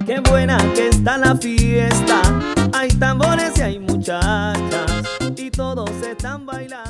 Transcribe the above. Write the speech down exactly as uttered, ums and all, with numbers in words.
qué buena que está la fiesta. Hay tambores y hay muchachas y todos están bailando.